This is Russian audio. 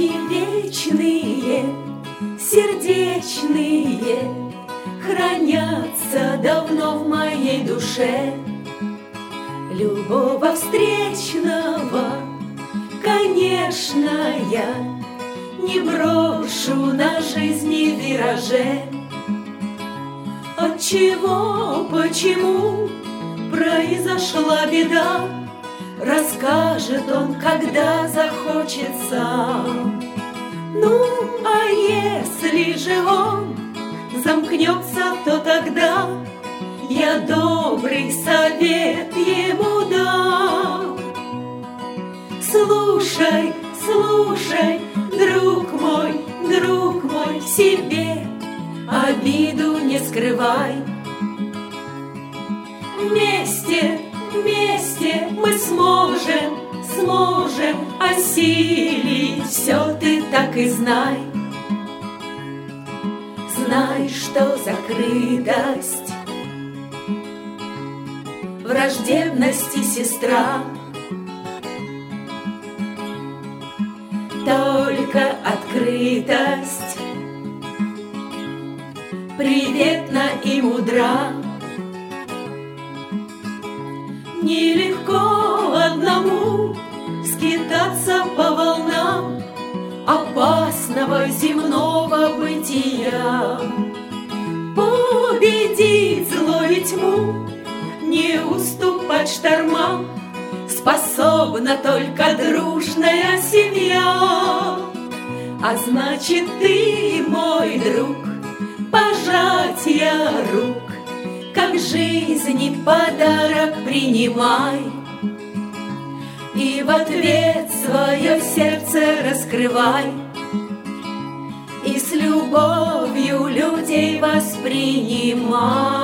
Улыбки вечные, сердечные, хранятся давно в моей душе. Любого встречного, конечно, я не брошу на жизни вираже. Отчего, почему произошла беда, расскажет он, когда захочется. Ну, а если же он замкнется, то тогда я добрый совет ему дам. Слушай, слушай, друг мой, в себе обиду не скрывай. Вместе, вместе мы сможем осилить все, ты так и знай. Знай, что закрытость, враждебности сестра, только открытость приветна и мудра. Нелегко одному скитаться по волнам опасного земного бытия. Победить злую тьму, не уступать штормам способна только дружная семья. А значит, ты, мой друг, пожатия рук, как жизни подарок принимай. И в ответ свое сердце раскрывай, и с любовью людей воспринимай.